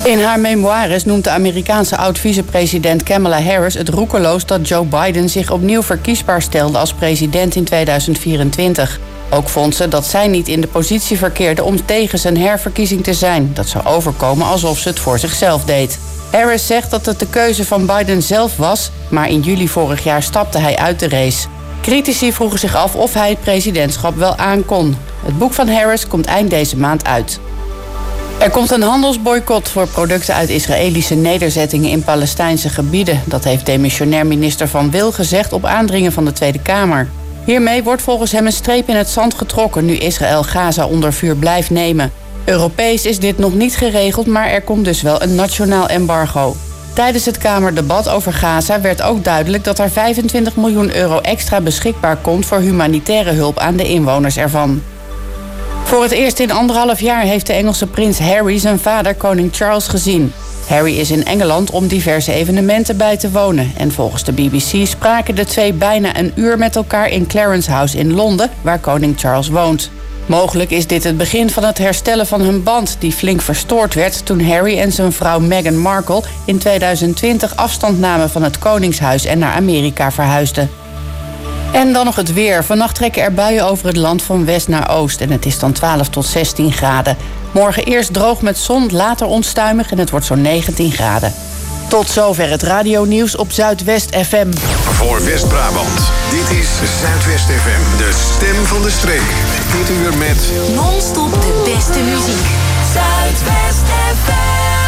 In haar memoires noemt de Amerikaanse oud-vicepresident Kamala Harris het roekeloos dat Joe Biden zich opnieuw verkiesbaar stelde als president in 2024. Ook vond ze dat zij niet in de positie verkeerde om tegen zijn herverkiezing te zijn. Dat zou overkomen alsof ze het voor zichzelf deed. Harris zegt dat het de keuze van Biden zelf was, maar in juli vorig jaar stapte hij uit de race. Critici vroegen zich af of hij het presidentschap wel aankon. Het boek van Harris komt eind deze maand uit. Er komt een handelsboycott voor producten uit Israëlische nederzettingen in Palestijnse gebieden. Dat heeft demissionair minister Van Wil gezegd op aandringen van de Tweede Kamer. Hiermee wordt volgens hem een streep in het zand getrokken nu Israël Gaza onder vuur blijft nemen. Europees is dit nog niet geregeld, maar er komt dus wel een nationaal embargo. Tijdens het Kamerdebat over Gaza werd ook duidelijk dat er 25 miljoen euro extra beschikbaar komt voor humanitaire hulp aan de inwoners ervan. Voor het eerst in 1,5 jaar heeft de Engelse prins Harry zijn vader koning Charles gezien. Harry is in Engeland om diverse evenementen bij te wonen. En volgens de BBC spraken de twee bijna een uur met elkaar in Clarence House in Londen, waar koning Charles woont. Mogelijk is dit het begin van het herstellen van hun band, die flink verstoord werd toen Harry en zijn vrouw Meghan Markle in 2020 afstand namen van het koningshuis en naar Amerika verhuisden. En dan nog het weer. Vannacht trekken er buien over het land van west naar oost en het is dan 12 tot 16 graden. Morgen eerst droog met zon, later onstuimig en het wordt zo'n 19 graden. Tot zover het radionieuws op Zuidwest FM. Voor West-Brabant, dit is Zuidwest FM, de stem van de streek. Dit uur met non-stop de beste muziek. Zuidwest FM.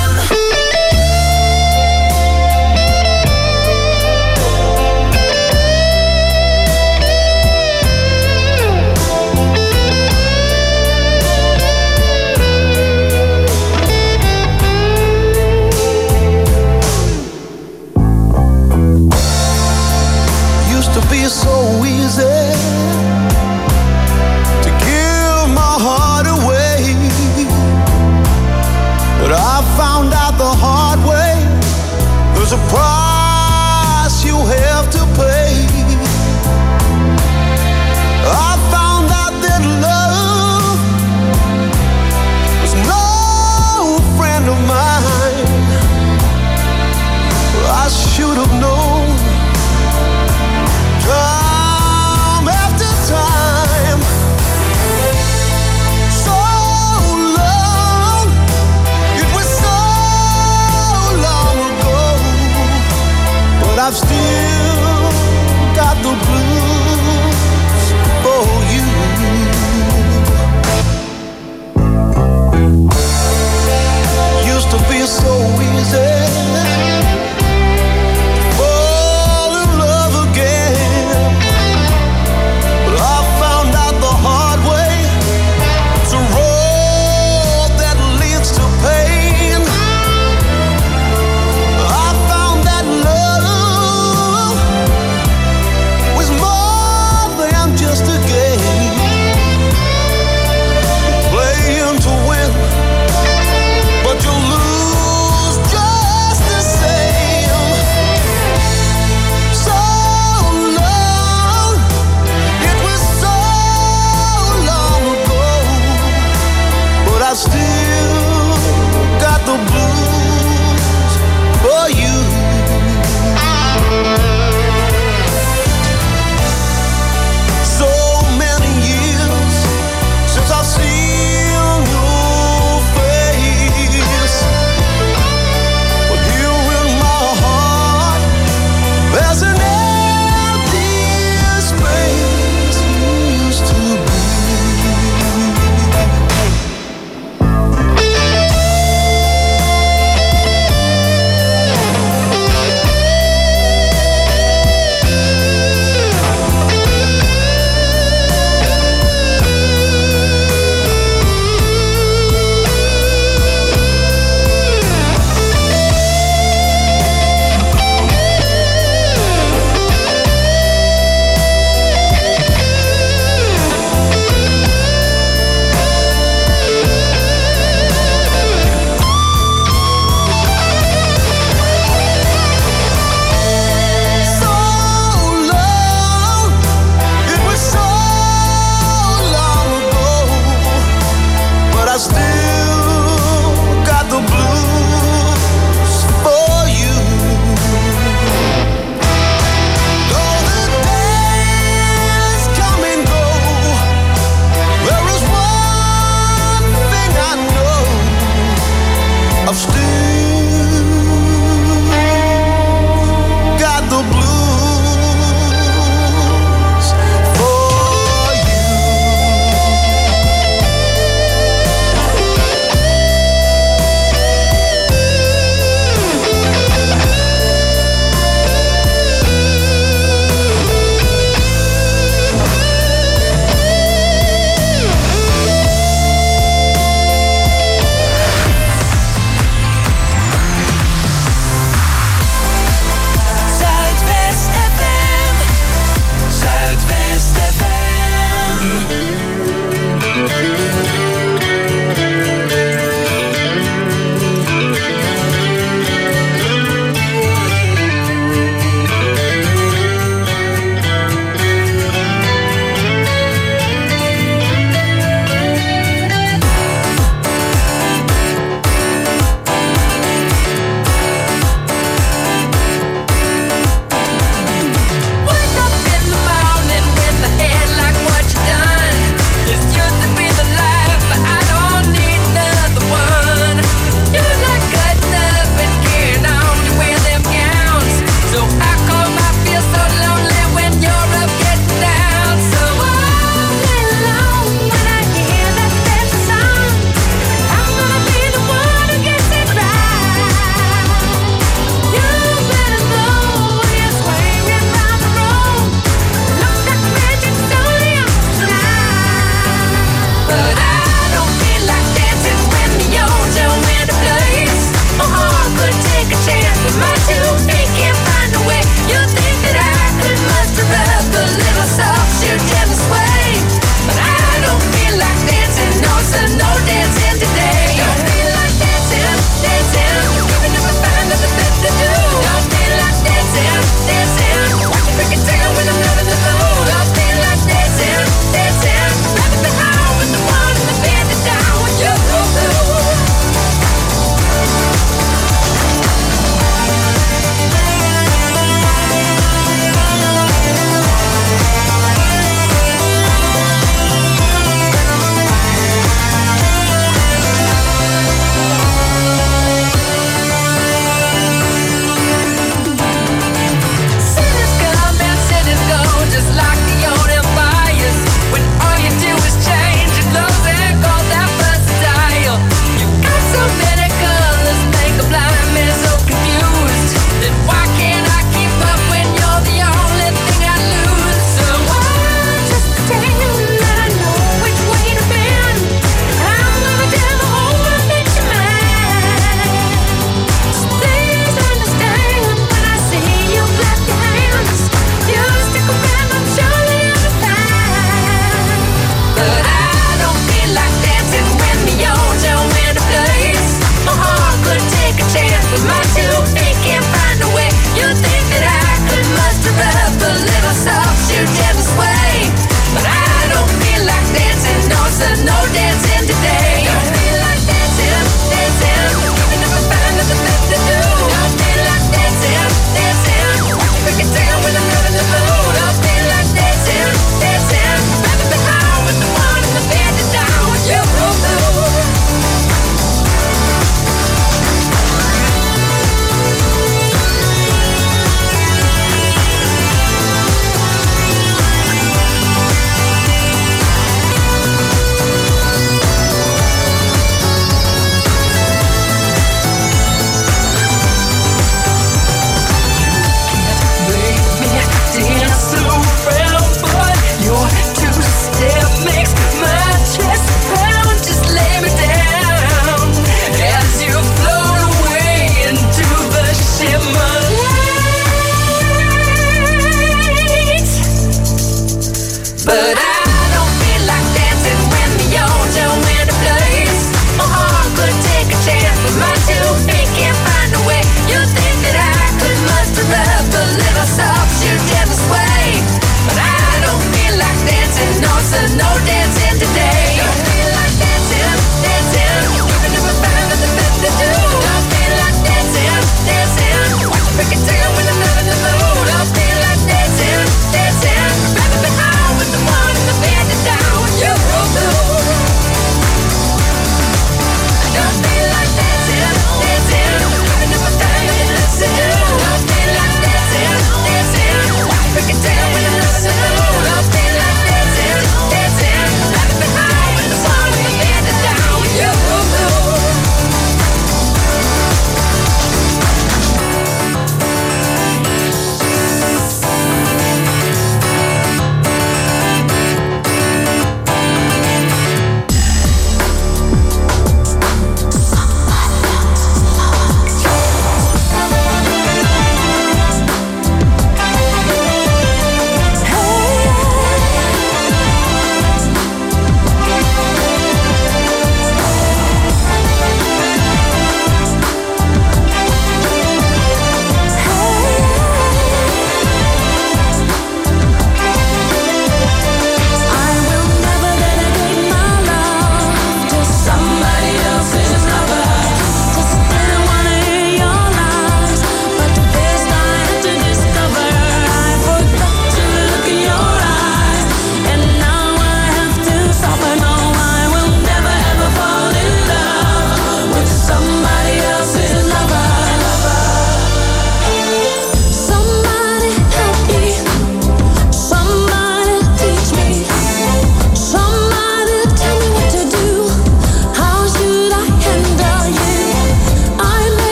So easy to give my heart away, but I found out the hard way. There's a price you have to pay. I found out that love was no friend of mine. I should have known. Time after time, so long, it was so long ago, but I've still got the blues for you. Used to be so easy. But you lose just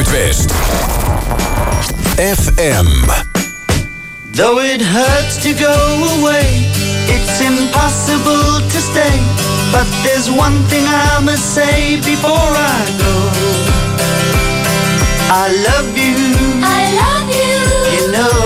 Zuidwest. FM. Though it hurts to go away, it's impossible to stay. But there's one thing I must say before I go. I love you. I love you. You know,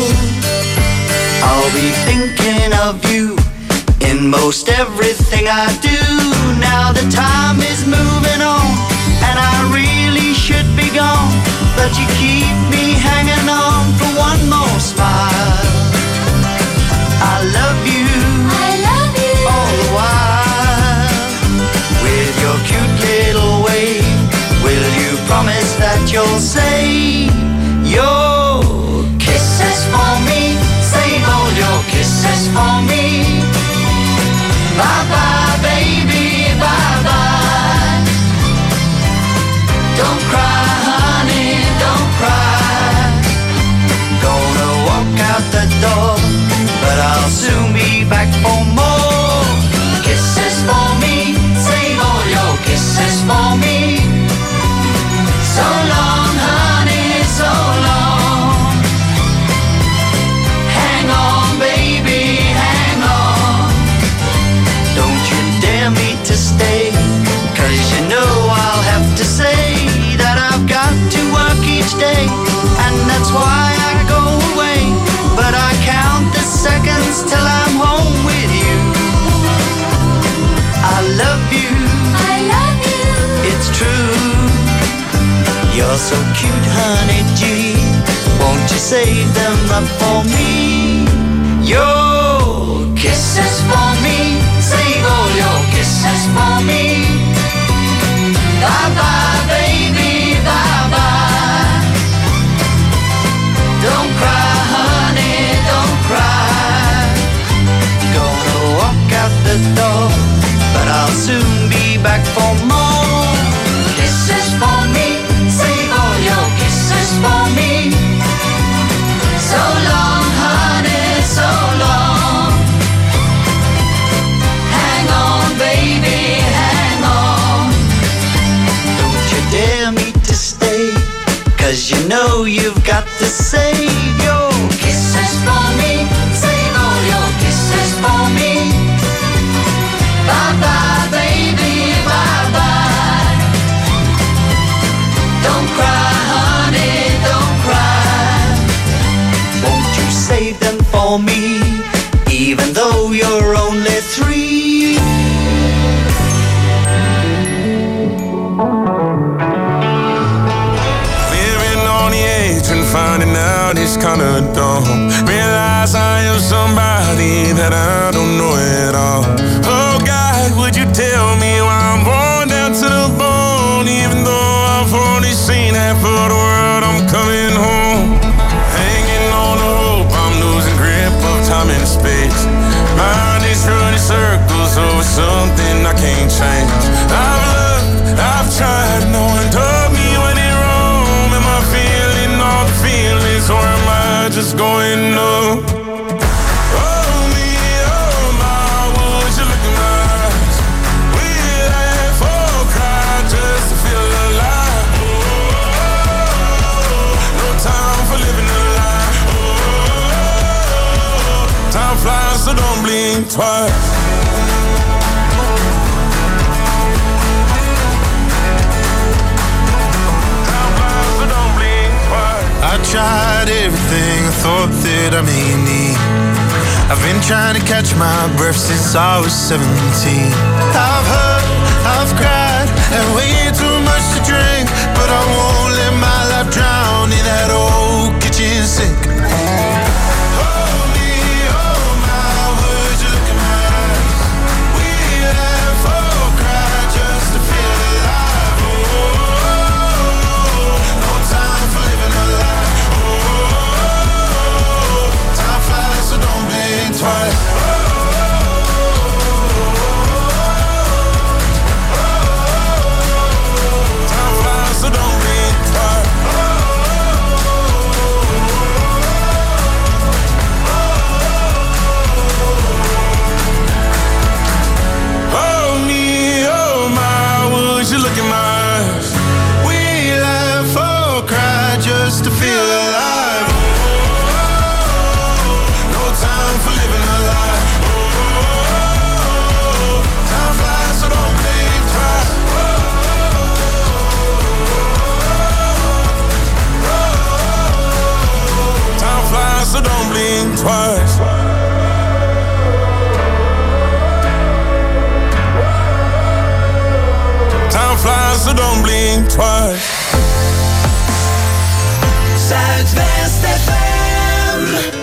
I'll be thinking of you in most everything I do. Now the time is moving on, and I really should be gone, but you keep me hanging on for one more smile. I love you. I love you. All the while, with your cute little way, will you promise that you'll save your kisses for me? Save all your kisses for me. Bye-bye, baby, bye-bye. Don't cry, honey, don't cry. Gonna walk out the door, but I'll soon be back for more. Kisses for me, save all your kisses for me. So long, honey, so long. Hang on, baby, hang on. Don't you dare me to stay, 'cause you know I'll have to say that I've got to work each day, and that's why I go away. But I count the seconds till I'm home with you. I love you. I love you. It's true. You're so cute, honey G. Won't you save them up for me? Your kisses for me. Save all your kisses for me. Bye-bye, baby, bye-bye. Don't cry, honey, don't cry. Gonna walk out the door, but I'll soon be back for more. Kisses for me, save all your kisses for me. So long, honey, so long. Hang on, baby, hang on. Don't you dare me to stay, 'cause you know you've got to save your kisses for me. Save all your kisses for me. Bye-bye, baby, bye-bye. Don't cry, honey, don't cry. Won't you save them for me, even though you're only 3? Living on the edge and finding out it's kinda dumb. Realize I am somebody that I don't know at all. Oh God, would you tell me why I'm born down to the bone? Even though I've only seen half of the world, I'm coming home. Hanging on the hope, I'm losing grip of time and space. Mind is running circles over something I can't change. I've looked, I've tried, no one told me when it wrong. Am I feeling all the feelings, or am I just going up? Oh me, oh my, would you look in my eyes? We laugh or cry just to feel alive. No time for living a lie. Time flies, so don't blink twice. I tried everything I thought that I may need. I've been trying to catch my breath since I was 17. I've hurt, I've cried, and way too much to drink, but I won't let my life drown in that old kitchen sink. Hold me, oh my, would you look in my eyes? We laugh or cry just to feel alive. Oh, no time for living a lie. Time flies, so don't blink twice. Time flies, so don't blink twice. flies, so don't blink twice. Time flies, so don't blink twice. Zuidwest FM.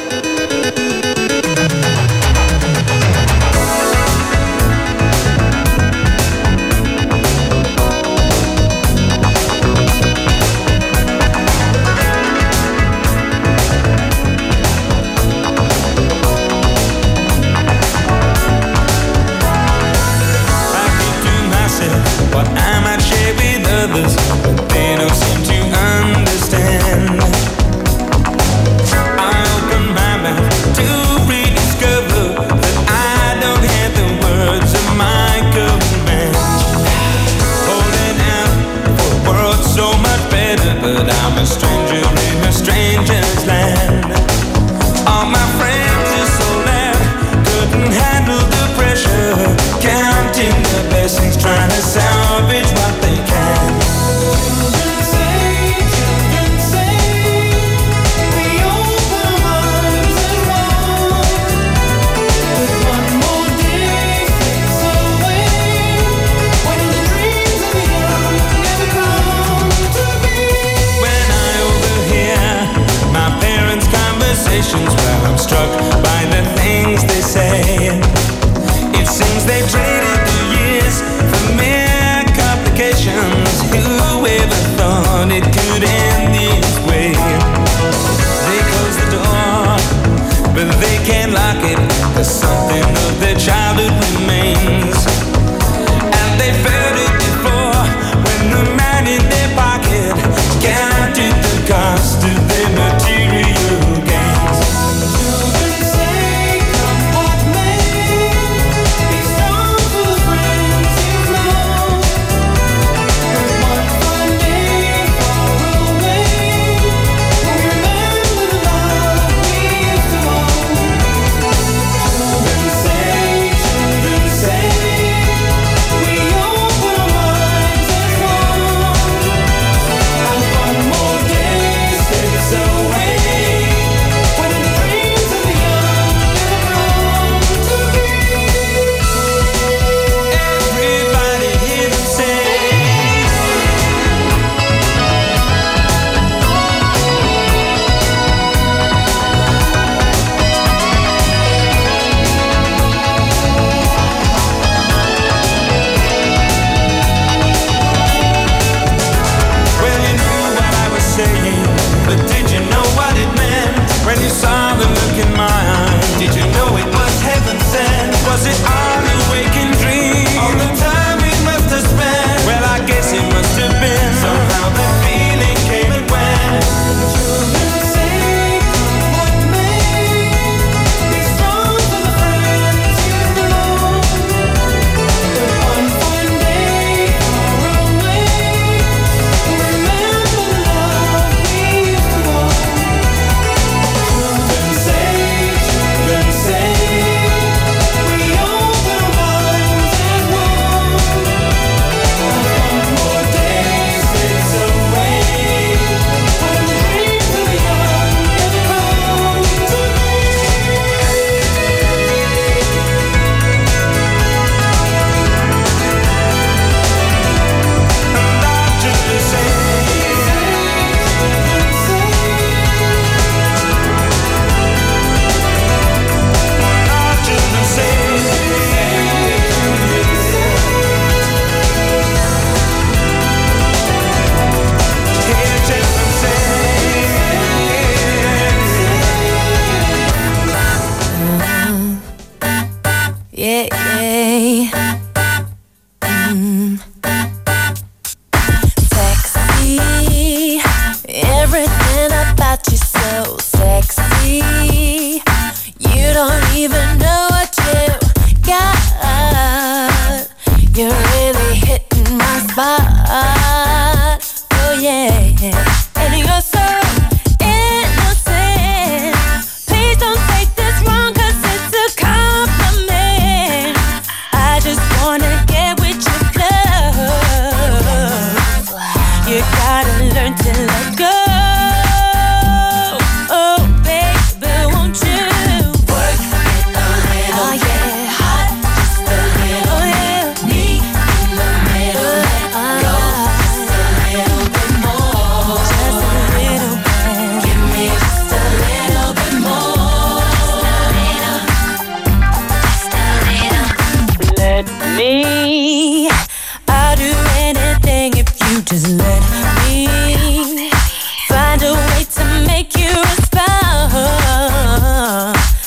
What I might share with others, but they don't seem to understand. I open my mouth to rediscover that I don't have the words of my command. Holding out for a world so much better, but I'm a stranger in a stranger's land. All my friends are so loud, couldn't handle the pressure, counting the blessings, trying to salvage what they can. Children say, we open arms and run. One more day slips away, when the dreams of the young never come to be. When I overhear my parents' conversations, well, I'm struck by the things they say. It seems they traded the years for mere complications. Whoever thought it could end this way? They close the door, but they can't lock it, 'cause something of their childhood remains. And they felt it before, when the man in their pocket counted the cost of their material gains. Children say, come what may, be strong for the friends you've known. But one fine day far away, we'll remember the love we used to own.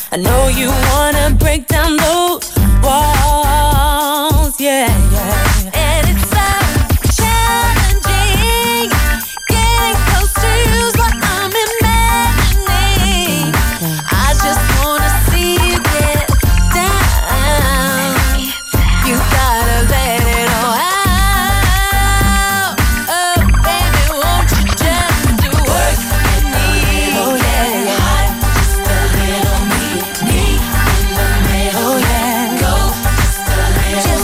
I know you wanna break down those walls, yeah, yeah. And it's so challenging, getting close to you's what I'm imagining. I just wanna see you get down. You gotta let it all out. Oh, baby, won't you just do work with me? Oh, yeah. Hot, just a little me in the middle. Oh, yeah. Go just a little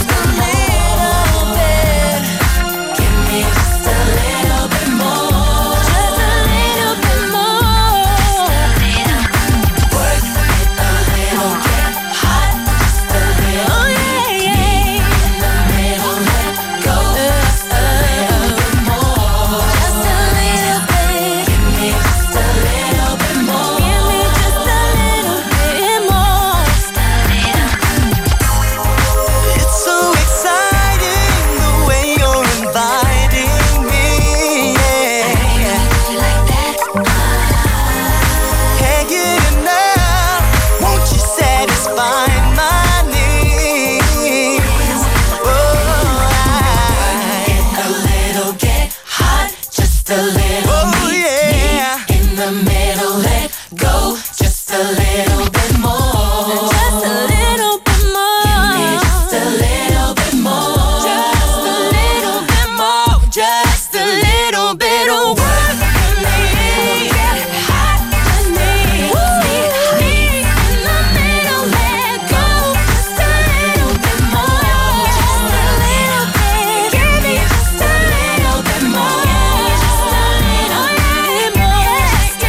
bit. Give me just a little bit more. Just a little bit more. Work it a little, get hot, just a little. Oh, yeah, yeah. In the middle, let go just a little bit more. Just a little bit. Give me just a little bit more. Give me just a little bit more. It's so exciting the way you're inviting me. Yeah. Like that. Can't get enough. Won't you satisfy my needs? Oh, A little, get hot, just a little. oh yeah. In the middle, let go just a little bit more. Just a little bit more. Give me just a little bit more. Just a little bit more. Just a little bit of work for me. Get hot with me. Me in the middle, let go just a little bit more. Just a little bit. Give me just a little bit more. Just a little bit more.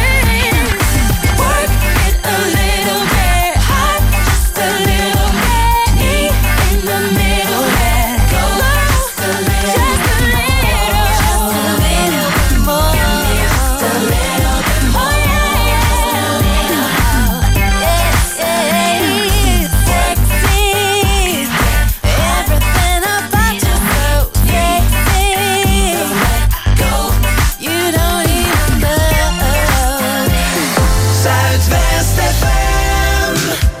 Work it a little bit. Hot, just a little bit. Me in the middle, let go just a little. Just a little. Just a little bit more. Give me just a little bit more. Sexy. Everything about you so sexy. Go. You don't even know. Zuidwest FM.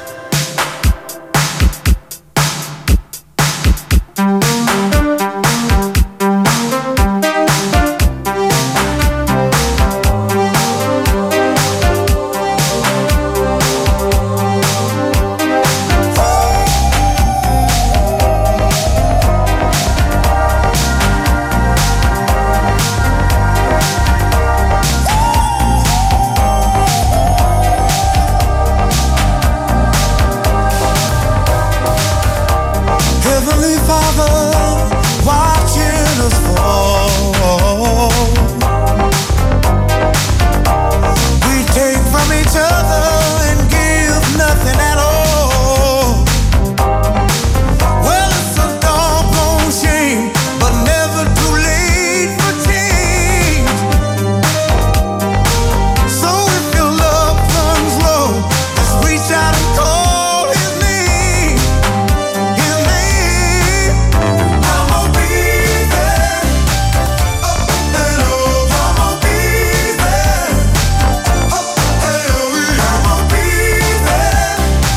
Heavenly Father, watching us fall. We take from each other and give nothing at all. Well, it's a doggone shame, but never too late for change. So if your love runs low, just reach out and call His name. His name. I'ma be there. Oh, and oh, I'ma be there. Oh, and oh, I'ma be there.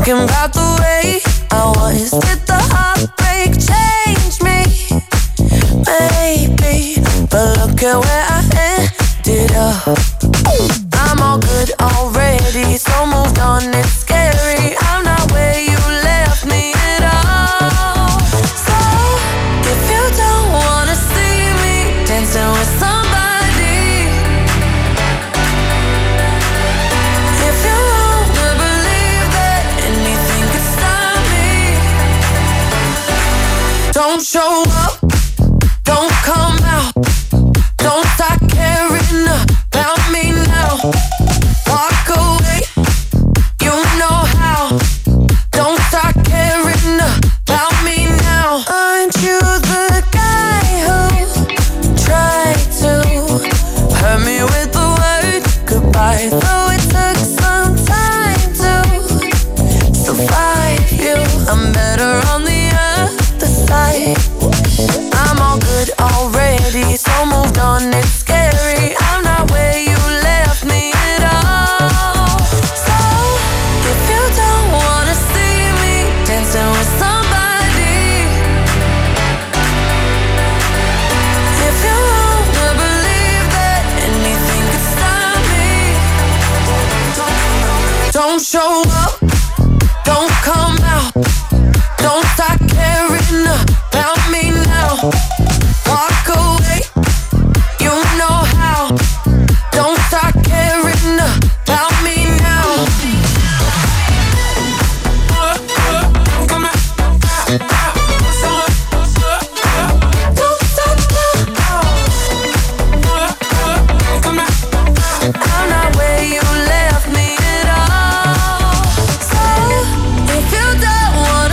Thinking about the way I was. Did the heartbreak change me? Maybe, but look at where I ended up. I'm all good already, so moved on, it's scary. I'm not where you left me at all. So, if you don't wanna see me dancing with somebody, if you wanna believe that anything could stop me, don't show up, don't come out, don't start caring about me now. Walk away, you know how. Don't start caring about me now. Aren't you the guy who tried to hurt me with the word goodbye? Though it took some time to survive you, I'm better on the other side. I'm all good already, so moved on, it's scary. I'm not where you left me at all. So, if you don't wanna see me dancing with somebody, if you wanna believe that anything could stop me, don't show up, don't come out, don't start caring about me now. Walk away, you know how. Don't start caring about me now. Don't stop now. I'm not where you left me at all. So, if you don't want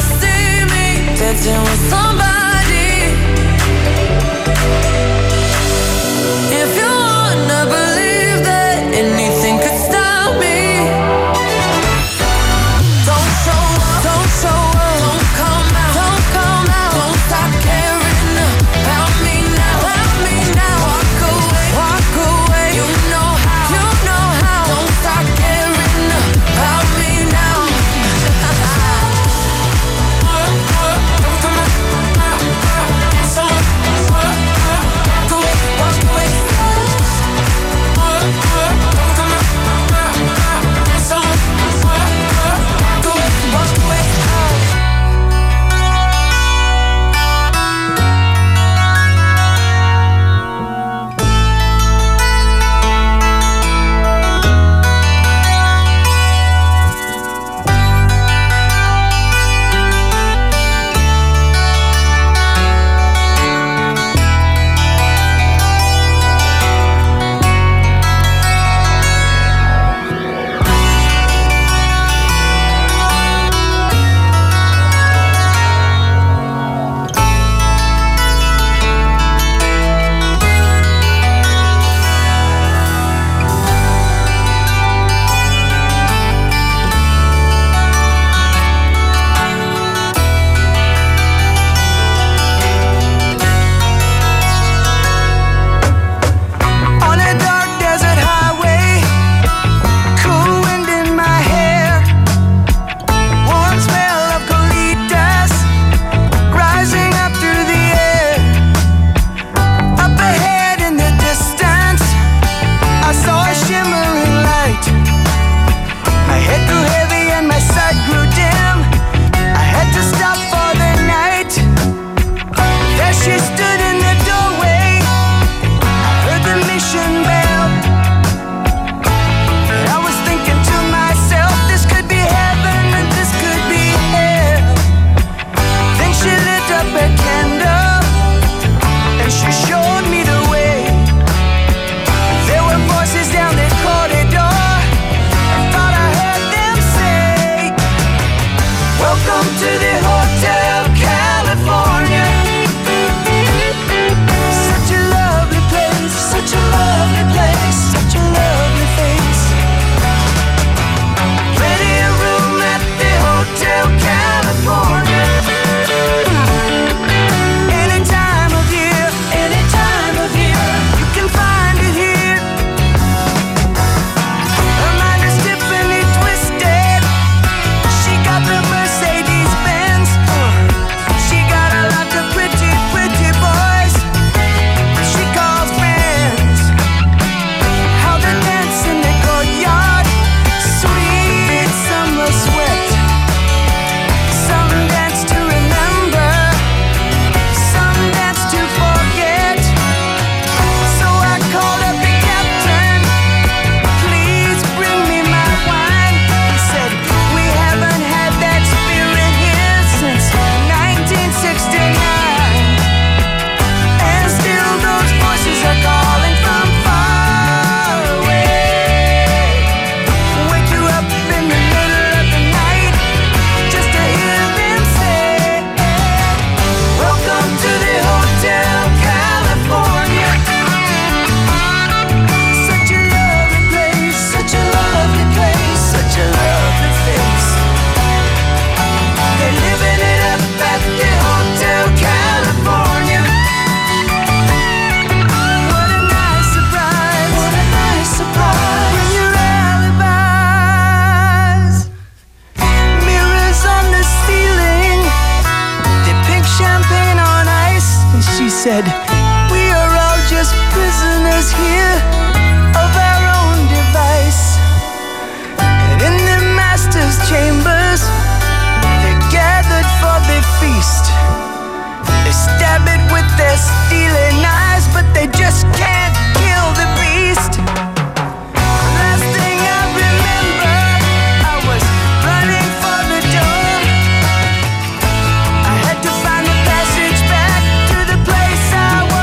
said, we are all just prisoners here of our own device. And in the master's chambers, they're gathered for the feast. They stab it with their stealing eyes, but they just can't kill the beast. Last thing I remember, I was running for the door. I had to find a passage back to the place I was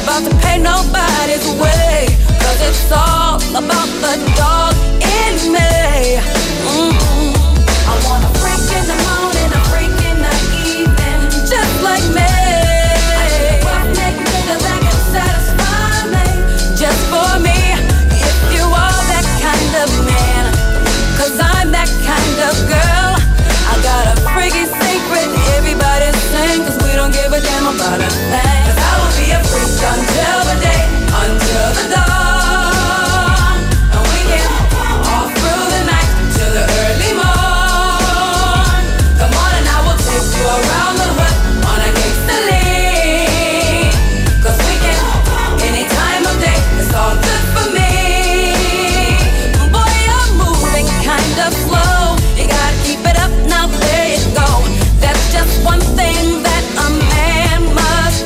about to pay nobody's way, 'cause it's all about the dog in me. I want a freak in the morning, a freak in the evening, just like me. Just for me, if you are that kind of man, 'cause I'm that kind of girl. I got a freaky secret, everybody sing, 'cause we don't give a damn about a thing. 'Cause I will be a freak until the day, until the dawn, and we can all through the night till the early morn. Come on and I will take you around the hood on a gangsta lean, 'cause we can any time of day. It's all good for me. Boy, you're moving kind of slow. You gotta keep it up, now there you go. That's just one thing that a man must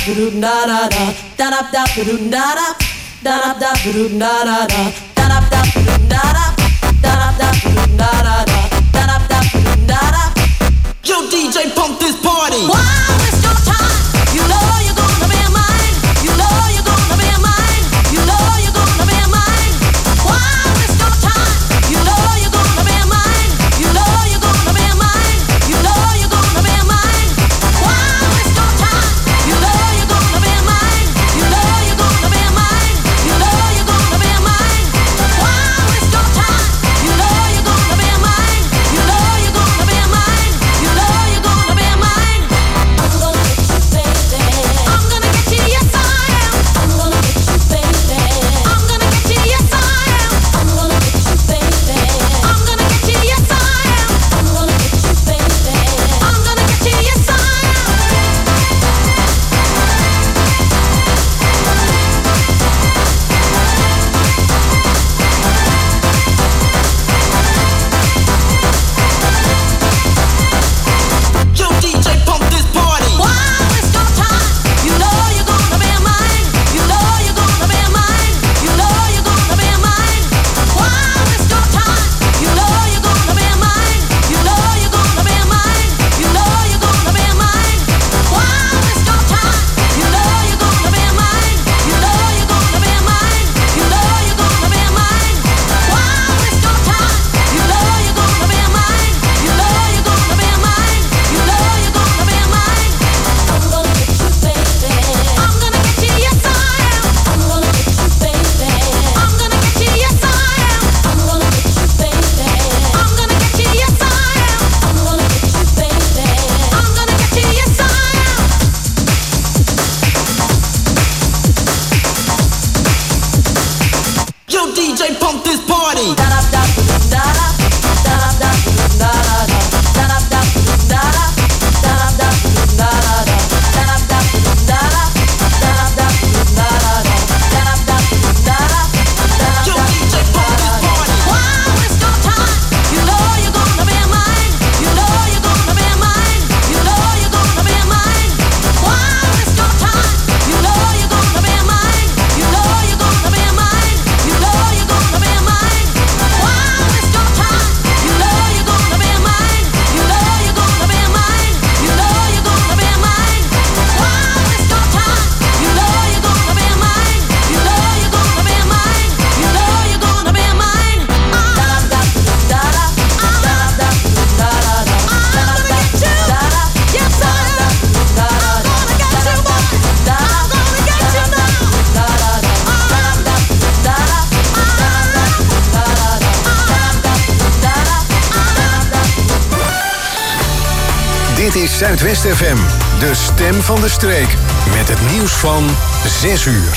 Yo, DJ, pump this party. Why waste your time? You know you're gonna be mine. You know you're gonna be mine. You know you're gonna be mine. Why waste your time? You know you're gonna be mine. You know you're gonna be mine. You know you're gonna be mine. Why waste your time? You know you're gonna be mine. You know you're gonna be mine. You know you're gonna be mine. Why waste your time? You know you're gonna be mine. You know you're gonna be mine. You know you're gonna be mine. I'm gonna get you, baby. I'm gonna get you, yes I am. I'm gonna get you, baby. I'm gonna get you, yes I am. I'm gonna get you, baby. I'm gonna get you, yes I am. I'm gonna get you, baby. I'm gonna get you, yes I am. Yo, DJ, pump this party. Why waste your time? You know you're gonna be mine. You know you're gonna be mine. You know you're gonna be mine. Why waste your time? You know you're gonna be mine. You know you're gonna be mine. You know you're gonna be mine. Why waste your time? You know you're gonna be mine. You know you're gonna be mine. You know you're gonna be mine. Why waste your time? You know you're gonna be mine. You know you're gonna be mine. You know you're gonna be mine. I'm gonna get you, baby. I'm gonna get you, yes I am. I'm gonna get you, baby. I'm gonna get you, yes I am. I'm gonna get you, baby. I'm gonna get you, yes I am. I'm gonna get you, baby. I'm gonna get you, yes I am. Yo, DJ, pump this party. Yo, DJ, pump this party. Why waste your time? You know you're gonna be mine. You know you're gonna be mine. You know you're gonna be mine. Why waste your time? You know you're gonna be mine. You know you're gonna be mine. You know you're gonna be mine. Why waste your time? You know you're gonna be mine. You know you're gonna be mine. You know you're gonna be mine. Why waste your time? You know you're gonna be mine. You know you're gonna be mine. You know you're gonna be mine. Dit is Zuidwest FM, de stem van de streek. Met het nieuws van 6 uur.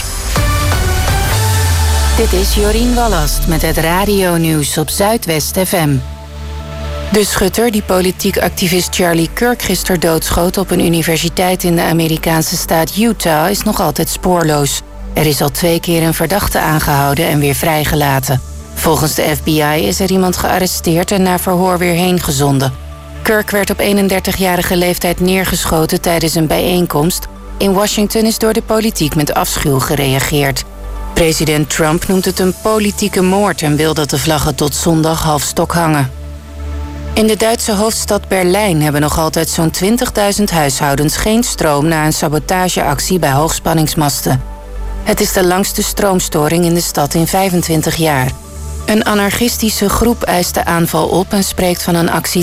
Dit is Jorien Wallast met het radionieuws op Zuidwest FM. De schutter die politiek activist Charlie Kirk gisteren doodschoot op een universiteit in de Amerikaanse staat Utah is nog altijd spoorloos. Er is al 2 keer een verdachte aangehouden en weer vrijgelaten. Volgens de FBI is er iemand gearresteerd en naar verhoor weer heen gezonden. Kirk werd op 31-jarige leeftijd neergeschoten tijdens een bijeenkomst. In Washington is door de politiek met afschuw gereageerd. President Trump noemt het een politieke moord en wil dat de vlaggen tot zondag halfstok hangen. In de Duitse hoofdstad Berlijn hebben nog altijd zo'n 20.000 huishoudens geen stroom na een sabotageactie bij hoogspanningsmasten. Het is de langste stroomstoring in de stad in 25 jaar. Een anarchistische groep eist de aanval op en spreekt van een actie